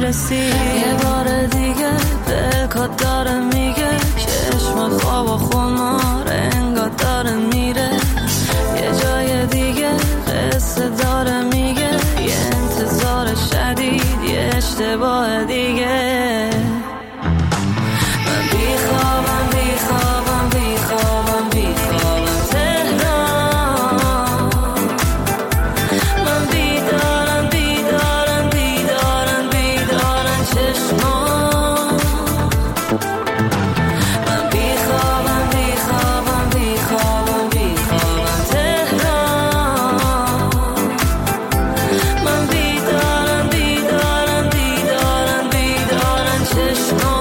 نمیرسی. یه بار دیگه دلکات داره میگه چشم خواب و خمار انگار داره میره. یه جای دیگه قصه داره میگه یه انتظار شدید یه اشتباه دیگه. من بیخوابم بیخوابم بیخوابم بیخوابم تهران. من بیدارم بیدارم بیدارم بیدارم چشمان. من بیخوابم بیخوابم بیخوابم بیخوابم تهران. من بیدارم بیدارم بیدارم بیدارم چشمان.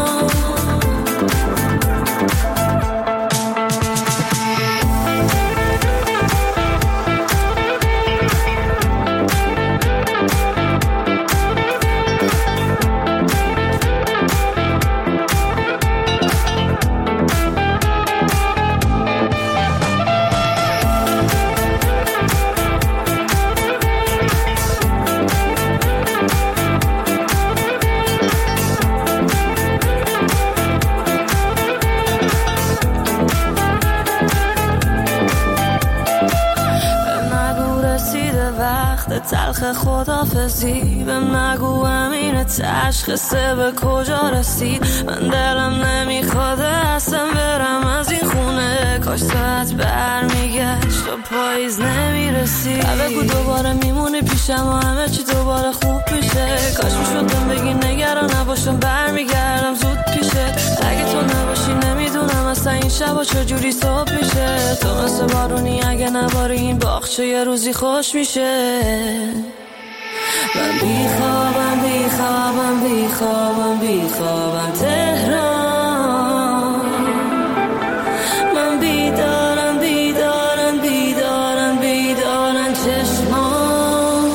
تلخ خدافزی بهم نگو امین تشخیصه به کجا رسید. من دلم نمیخواد اصلا برم از این خونه. کاش ساعت برمیگشت و پاییز نمیرسی. بگو دوباره میمونی پیشم و همه چی دوباره خوب میشه. کاش میشدم بگی نگران نباشم برمیگردم زود پیشه. اگه تو نباشی نمیدونم اصلا این شبا چجوری صبح میشه. تو مثل بارونی اگه نباری این باغچه یه روزی خوش میشه. من بیخوابم بیخوابم بیخوابم بیخوابم تهران. من بیدارم بیدارم بیدارم بیدارم چشمان.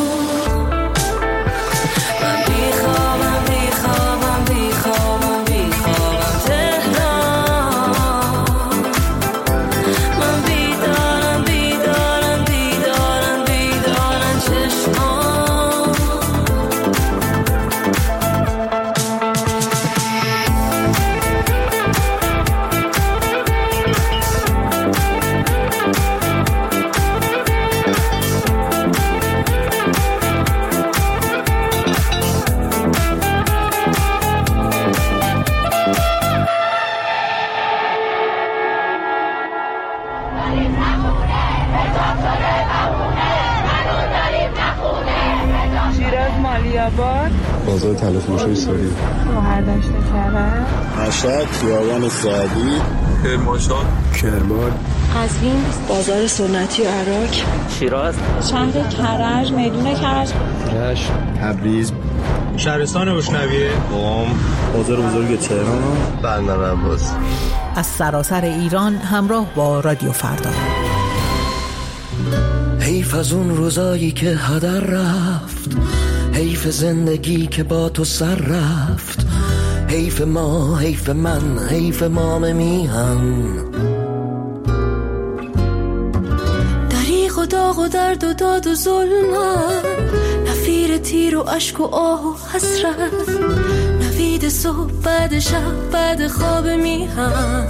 من بیخوابم بیخوابم بیخوابم بیخوابم تهران. من بیدارم بیدارم بیدارم بیدارم چشمان. بازار تلفروشی ساری شوهر داشته کرد مشهد خیابان سعدی کرمانشاه کرمان قزوین بازار سنتی عراق شیراز شهر کرج میدون کرج رشت تبریز شهرستان بشنویه قم بازار بزرگ تهران بندر عباس. از سراسر ایران همراه با رادیو فردا. حیف از اون روزایی که هدر رفت، حیف زندگی که با تو سر رفت، حیف ما، حیف من، حیف مام میهن. دریغ و داغ و درد و داد و ظلمت، نفیر تیر و عشق و آه و حسرت، نوید صبح بعد شب بعد خواب میهن.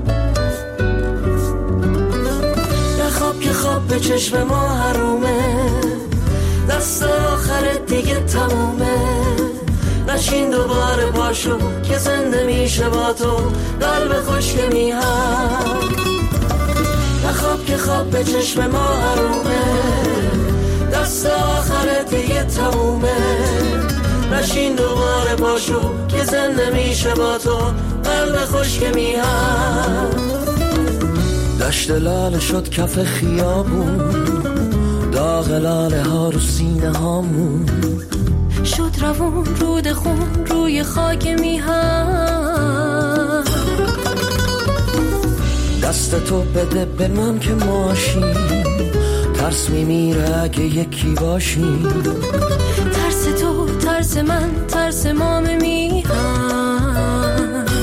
نخواب که خواب به چشم ما حرومه، دست آخرت دیگه تمومه. نشین دوباره پاشو که زنده میشه با تو قلب خشک میهن. نخواب که خواب به چشم ما حرومه، دست آخرت دیگه تمومه. نشین دوباره پاشو که زنده میشه با تو قلب خشک میهن. دشت لاله شد کف خیابون، داغ لاله ها رو سینه هامون، شد روون رود خون روی خاک میهن. دست تو بده به من که ماشیم، ترس میمیره اگه یکی باشیم. ترس تو ترس من ترس مام میهن.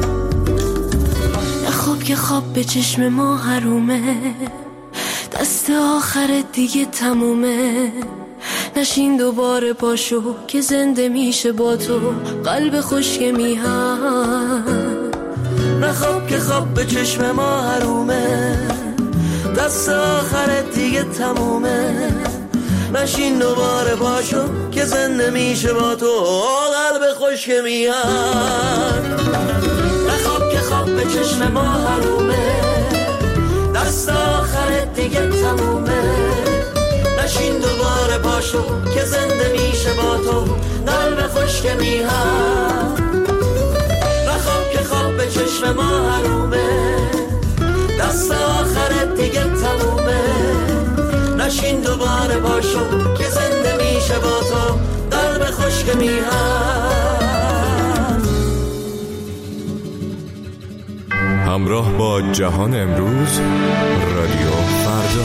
نخواب که خواب به چشم ما حرومه، دست آخر دیگه تمومه. نشین دوباره پاشو که زنده میشه با تو قلب خشک میهن. نخواب که خواب به چشم ما حرومه، دست آخرت دیگه تمومه. نشین دوباره پاشو که زنده میشه با تو قلب خشک میهن. نخواب که خواب به چشم ما حرومه، دست آخرت دیگه تمومه. نشین دوباره پاشو که زنده میشه با تو قلب خشک میهن. نخواب که خواب به چشم ما حرومه، دست آخرت دیگه تمومه. نشین دوباره پاشو که زنده میشه با تو قلب خشک میهن. همراه با جهان امروز، رادیو فردا.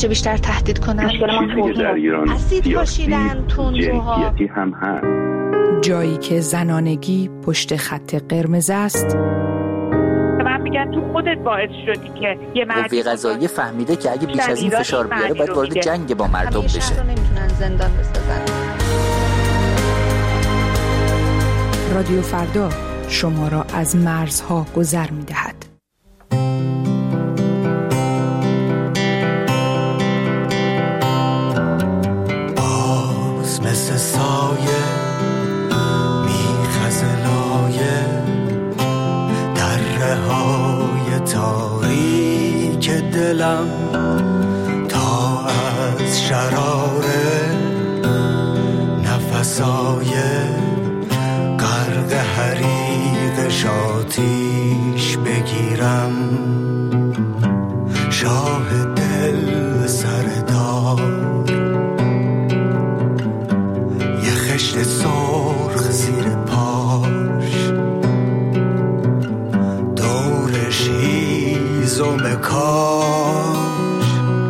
همیشه بیشتر تهدید کنن. مشکل ما توهین، اسید پاشیدن، تندروها، جنسیتی هم هست. جایی که زنانگی پشت خط قرمز است. من میگن تو خودت باعث شدی که یه قوه قضاییه فهمیده که اگه بیش از این فشار بیاره باید وارد جنگ با مردم بشه. همیشه نمیتونن زندان بسازن. رادیو فردا شما را از مرزها گذر می‌دهد. باز مثل سایه میخزه لایه دره‌های تاریک دلم تا از شرار نفسای غرق حریق شاتیش بگیرم. شاه دل سردار یه خشت سرخ زیر پاش، دورش هیزم کاش،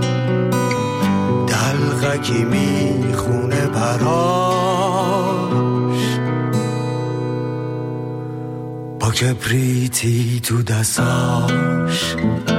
دلغکی میخونه براش، با کبریتی تو دستاش.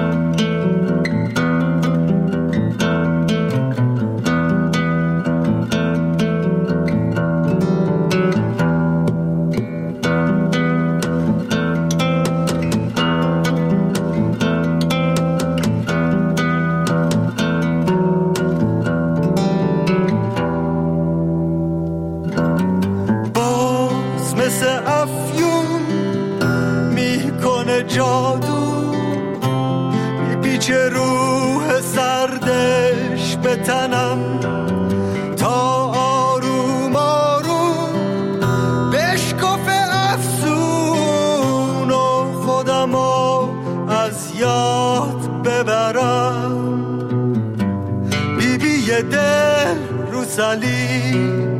جادو میپیچه روح سردش به تنم تا آروم آروم بشکفه افسون و خودمو از یاد ببرم. بیبی دل رو صلیب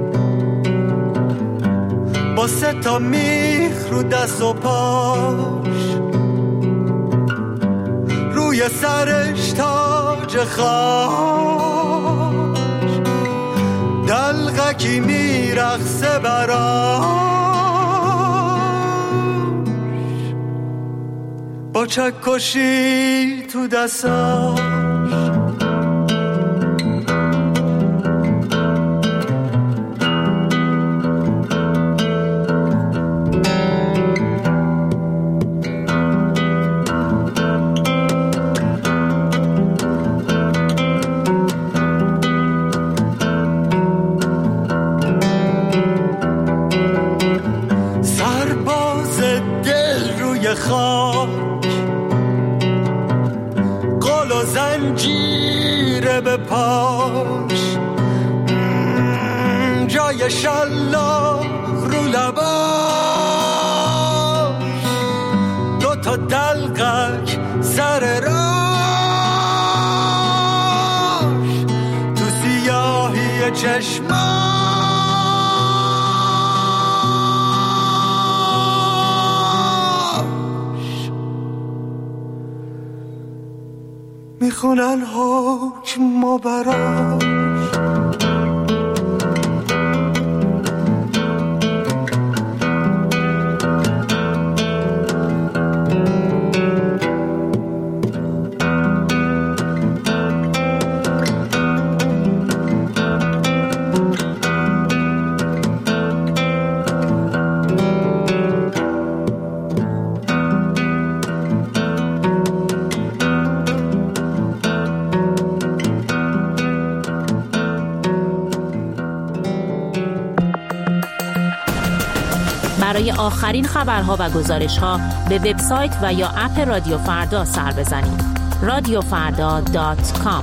با 3 تا میخ رو دست و پاش، روی سرش تاج خاش، دلغکی میرقصه براش، با چکشی تو دستاش. خاک قل و زنجیره به پاش، جای شلاق رو لباش، 2 تا دلقک سر راش، تو سیاهی چشماش میخونن حکم و براش. برای آخرین خبرها و گزارش‌ها به وبسایت و یا اپ رادیو فردا سر بزنید. radiofarda.com.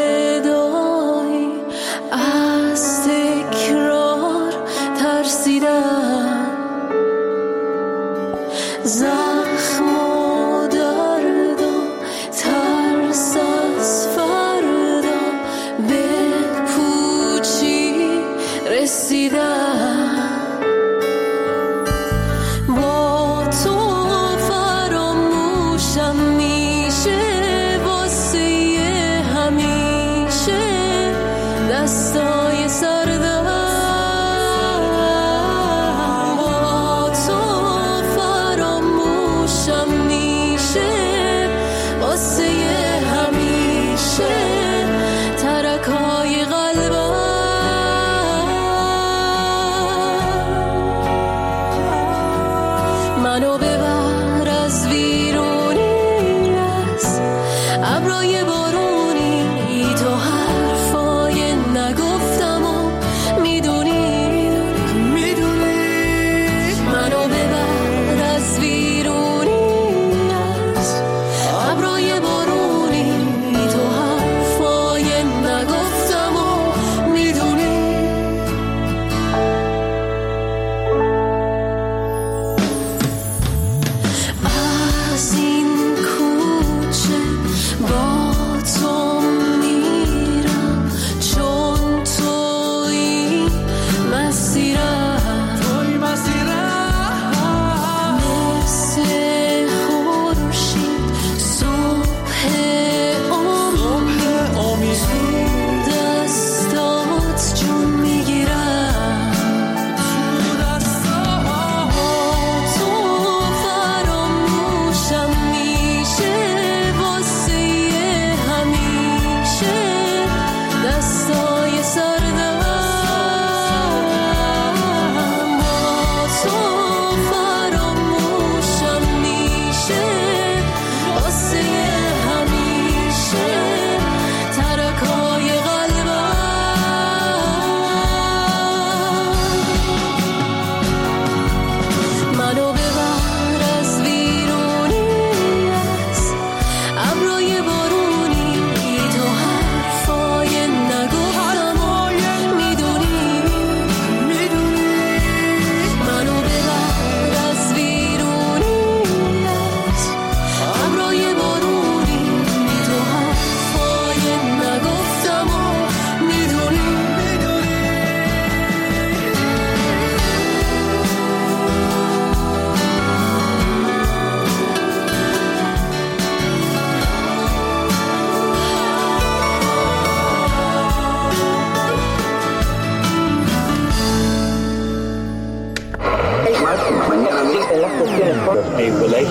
ترسیدم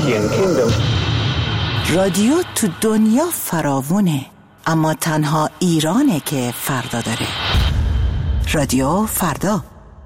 رادیو تو دنیا فراوونه، اما تنها ایرانه که فردا داره. رادیو فردا.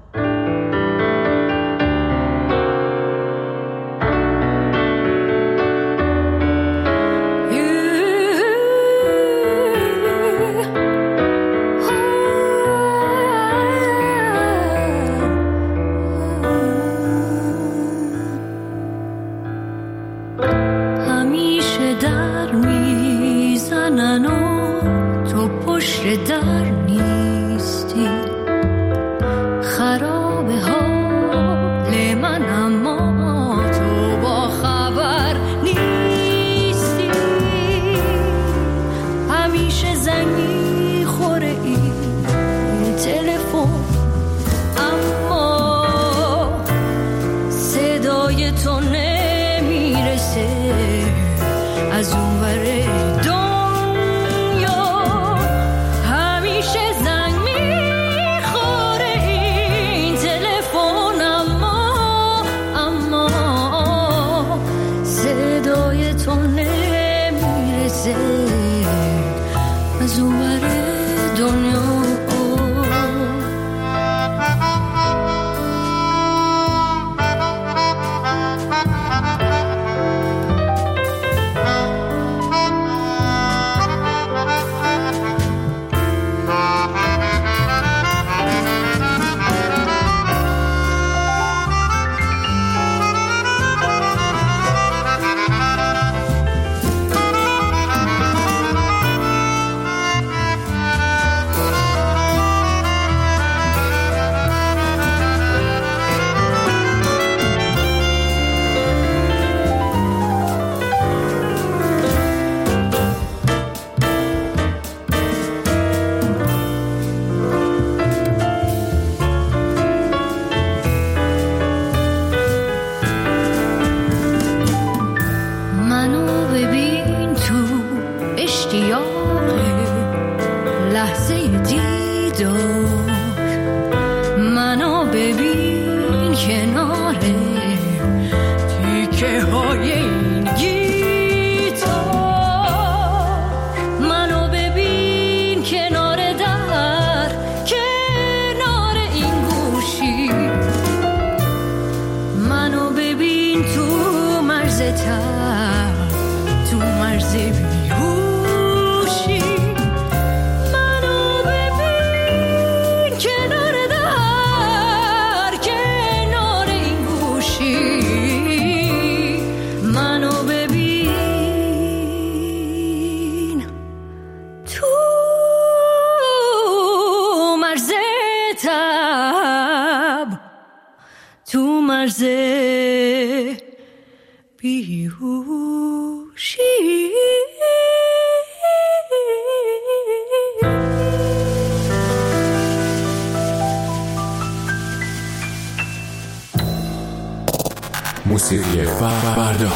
موسیقی فردا.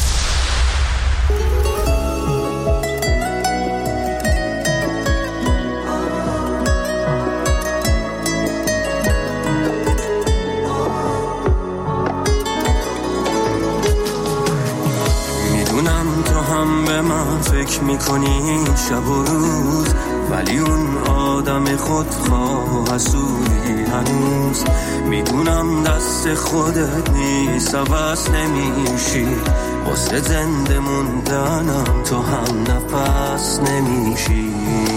میدونم تو هم به من فکر میکنی شب و روز، ولی اون آدم خودخواه و حسودی هنوز. میدونم دست خودت نیست عوض نمیشی، واسه زنده موندنم تو هم نفس نمیشی.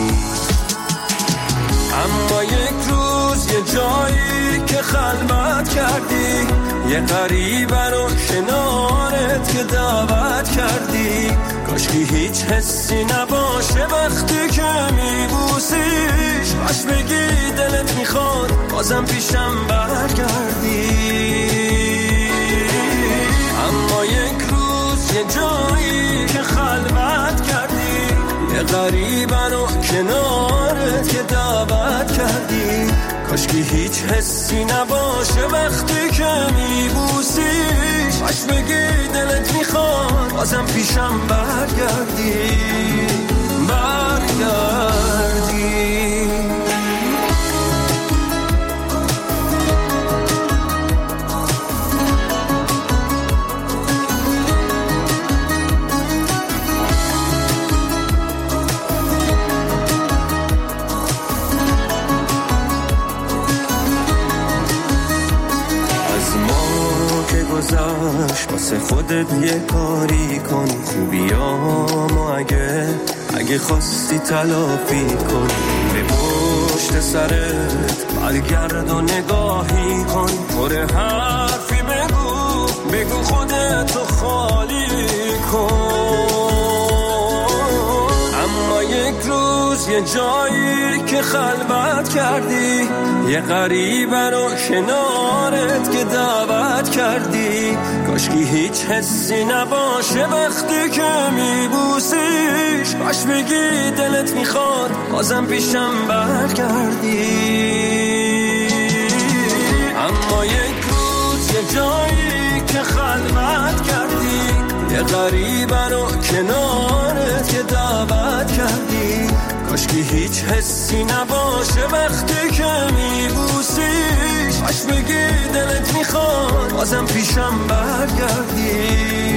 اما یک روز یه جایی که خلوت کردی، یه غریبه رو کنارت که دعوت کردی. کاشکی هیچ حسی نباشه وقتی که میبوسیش، باش بگی دلت میخواد بازم پیشم برگردی. اما یک روز یه جایی که خلوت کردی، یه غریبه رو کنارت که دعوت کردی. کاشکی هیچ حسی نباشه وقتی که میبوسیش، باش بگی دلت میخواد بازم پیشم برگردی. واسه خودت یه کاری کن، خوبیامو اگه خواستی تلافی کن. به پشت سرت برگرد و نگاهی کن، پر حرفی بگو خودتو خالی کن. اما یک روز یه جایی که خلوت کردی، یه غریبه رو کنارت که دعوت کردی، کاشکی هیچ حسی نباشه وقتی که میبوسیش، کاش بگی دلت میخواد بازم پیشم برگردی. اما یک روز یه جایی که خلوت کردی، یه غریبه رو کنارت که دعوت کردی، کاشکی هیچ حسی نباشه وقتی که میبوسیش، کاش بگی دلت میخواد بازم پیشم برگردی.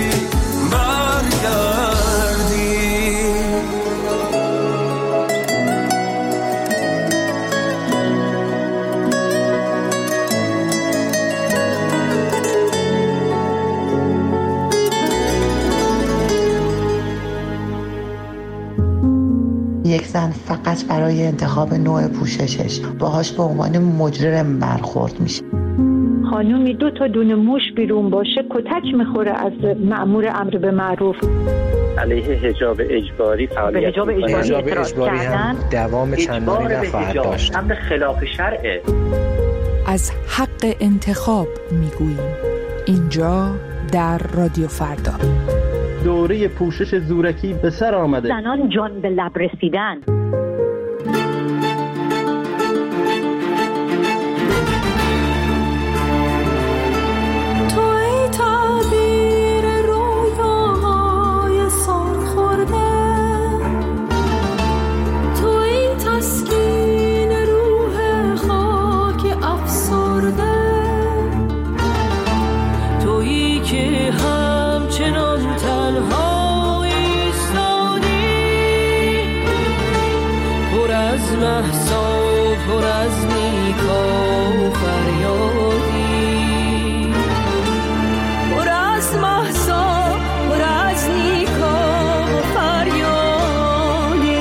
یک زن فقط برای انتخاب نوع پوششش باهاش به عنوان مجرم برخورد میشه. خانومی 2 تا دونه موش بیرون باشه کتک میخوره از مأمور امر به معروف. علیه حجاب اجباری فعالیت به حجاب اجباری هم دوام چندانی نخواهد داشت. امر خلاف شرعه. از حق انتخاب میگوییم اینجا در رادیو فردا. دوره پوشش زورکی به سر آمده. زنان جان به لب رسیدن. پر از نیکا و فریادی، پر از محسا، پر از نیکا و فریادی.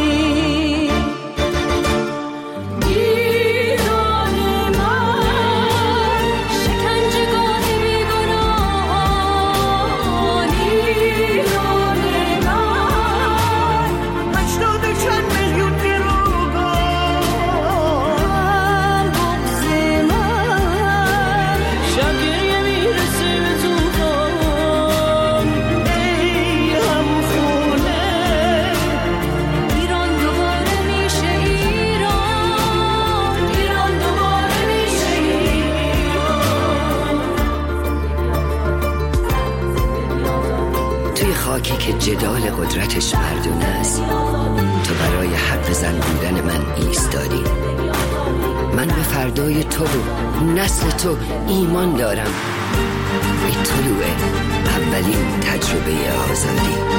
ایران من شکنجهگاه بیگناهان، ایران من 80 چند میلیون خاکی که جدال قدرتش مردونه است، تو برای حق زن بودن من ایستادی. من به فردای تو و نسل تو ایمان دارم. ای طلوع اولین تجربه آزادی.